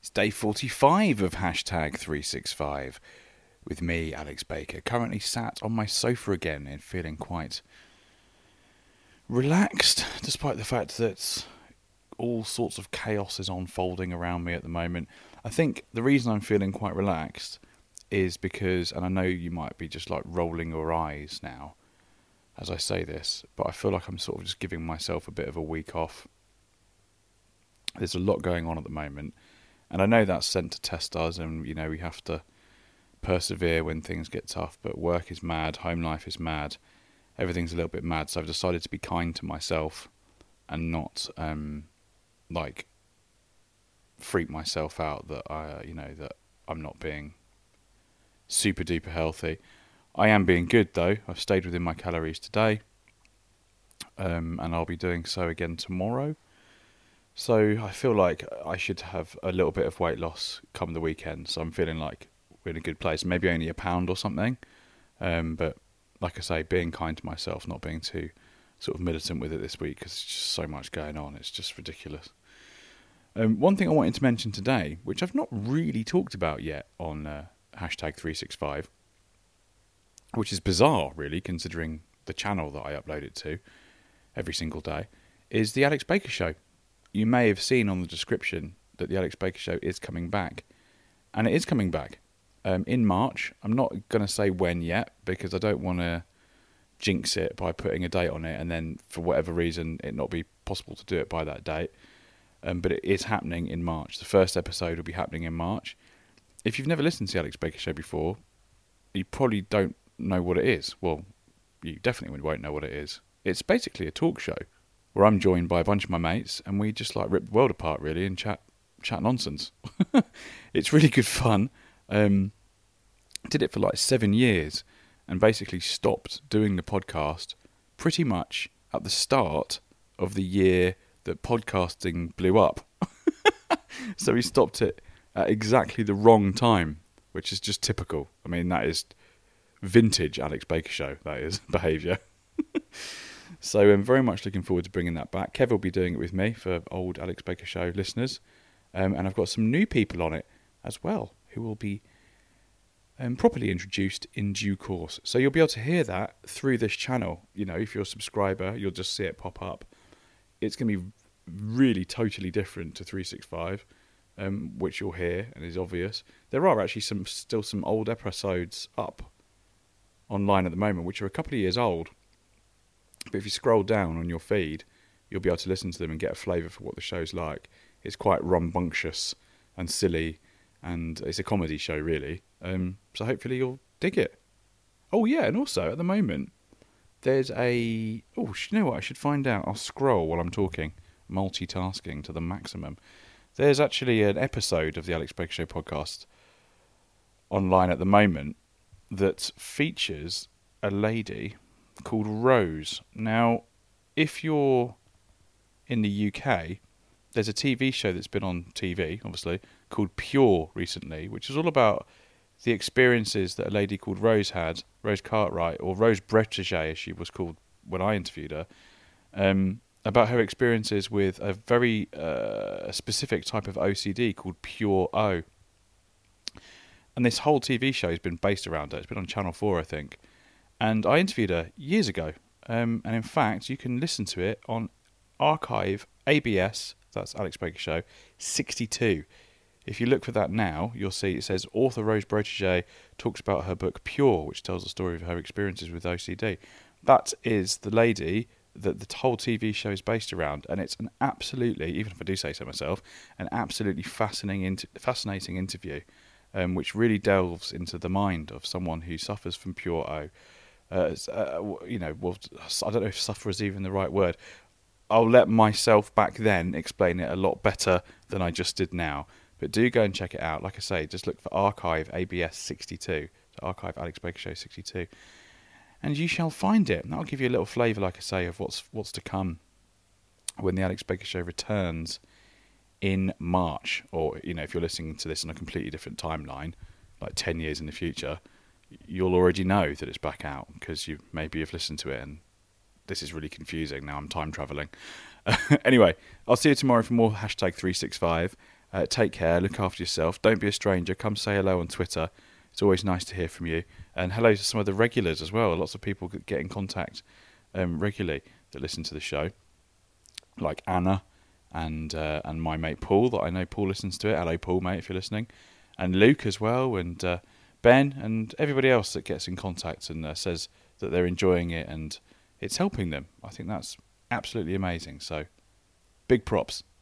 It's day 45 of hashtag 365 with me, Alex Baker, currently sat on my sofa again and feeling quite relaxed, despite the fact that all sorts of chaos is unfolding around me at the moment. I think the reason I'm feeling quite relaxed is because, and I know you might be just like rolling your eyes now as I say this, but I feel like I'm sort of just giving myself a bit of a week off. There's a lot going on at the moment. And I know that's sent to test us, and you know we have to persevere when things get tough. But work is mad, home life is mad, everything's a little bit mad. So I've decided to be kind to myself and not freak myself out that that I'm not being super duper healthy. I am being good though. I've stayed within my calories today, and I'll be doing so again tomorrow. So I feel like I should have a little bit of weight loss come the weekend. So I'm feeling like we're in a good place. Maybe only a pound or something. But like I say, being kind to myself, not being too sort of militant with it this week because there's just so much going on. It's just ridiculous. One thing I wanted to mention today, which I've not really talked about yet on hashtag 365, which is bizarre really considering the channel that I upload it to every single day, is the Alex Baker Show. You may have seen on the description that the Alex Baker Show is coming back. And it is coming back in March. I'm not going to say when yet because I don't want to jinx it by putting a date on it and then for whatever reason it not be possible to do it by that date. But it is happening in March. The first episode will be happening in March. If you've never listened to the Alex Baker Show before, you probably don't know what it is. Well, you definitely won't know what it is. It's basically a talk show where I'm joined by a bunch of my mates and we just like rip the world apart really and chat nonsense. It's really good fun. Did it for like 7 years and basically stopped doing the podcast pretty much at the start of the year that podcasting blew up. So we stopped it at exactly the wrong time, which is just typical. I mean, that is vintage Alex Baker Show, that is behaviour. So I'm very much looking forward to bringing that back. Kev will be doing it with me for old Alex Baker Show listeners. And I've got some new people on it as well who will be properly introduced in due course. So you'll be able to hear that through this channel. You know, if you're a subscriber, you'll just see it pop up. It's going to be really totally different to 365, which you'll hear and is obvious. There are actually still some old episodes up online at the moment, which are a couple of years old. But if you scroll down on your feed, you'll be able to listen to them and get a flavour for what the show's like. It's quite rambunctious and silly, and it's a comedy show, really. So hopefully you'll dig it. Oh, yeah, and also, at the moment, there's a... Oh, you know what? I should find out. I'll scroll while I'm talking. Multitasking to the maximum. There's actually an episode of the Alex Baker Show podcast online at the moment that features a lady called Rose. Now, if you're in the UK, there's a TV show that's been on TV, obviously, called Pure recently, which is all about the experiences that a lady called Rose had, Rose Cartwright, or Rose Bretigé, as she was called when I interviewed her, about her experiences with a very specific type of OCD called Pure O. And this whole TV show has been based around it. It's been on Channel 4, I think. And I interviewed her years ago. And in fact, you can listen to it on Archive ABS, that's Alex Baker Show, 62. If you look for that now, you'll see it says author Rose Bretigé talks about her book Pure, which tells the story of her experiences with OCD. That is the lady that the whole TV show is based around. And it's an absolutely, even if I do say so myself, an absolutely fascinating interview, which really delves into the mind of someone who suffers from Pure O. I don't know if suffer is even the right word. I'll let myself back then explain it a lot better than I just did now. But do go and check it out. Like I say, just look for Archive ABS 62. So Archive Alex Baker Show 62. And you shall find it. And that'll give you a little flavour, like I say, of what's to come when the Alex Baker Show returns in March. Or, you know, if you're listening to this on a completely different timeline, like 10 years in the future, you'll already know that it's back out because you maybe have listened to it and this is really confusing. Now I'm time travelling. Anyway, I'll see you tomorrow for more hashtag 365. Take care, look after yourself, don't be a stranger, come say hello on Twitter. It's always nice to hear from you. And hello to some of the regulars as well. Lots of people get in contact regularly that listen to the show, like Anna and my mate Paul, that I know Paul listens to it. Hello Paul, mate, if you're listening. And Luke as well, and Ben, and everybody else that gets in contact and says that they're enjoying it and it's helping them. I think that's absolutely amazing. So, big props.